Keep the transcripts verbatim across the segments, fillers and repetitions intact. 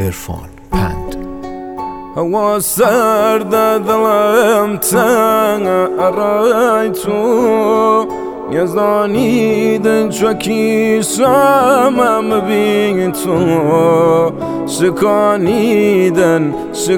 عرفان پند. هوا سرد دلم تنگ تو یزدانیدن چوکی سامم بین تو شکانیدن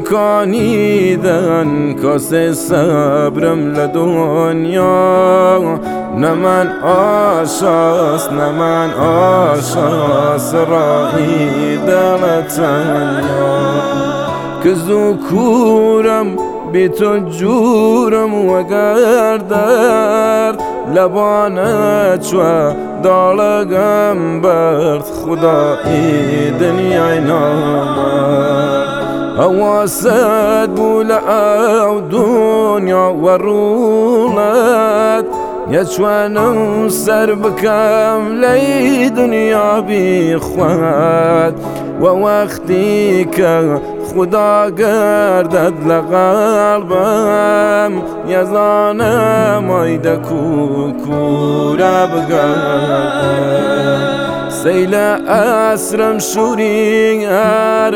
شکانیدن کاسه صبرم لدنیا نه من آشاس نه من آشاس راهی دلتنیا که ذکورم بی تو جورم وگر درد لبانت چو دالگم برد خدایی دنیای نامرد حواست بوله او دنیا و رولت یا چوانم سر بکم لی دنیا بی خود و وقتی که خدا گردد لقلبم یزانم آیده کوکورا بگردم سیل اسرم شوری هر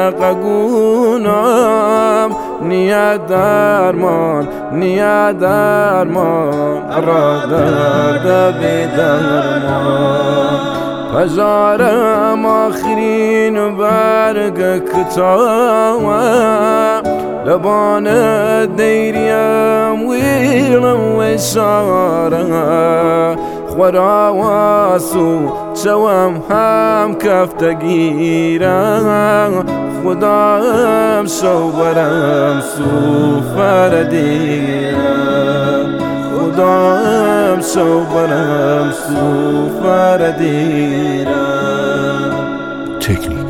دقگونم نیا درمان نیا درمان را درد بی درمان پجارم آخرین برگ کتاوم لبان دیریم ویلم و شارم خورا واسو چوام هم کفتگیرم خدام شو برم سوفر دیرم خدام شو برم سوفر دیرم. تکنیک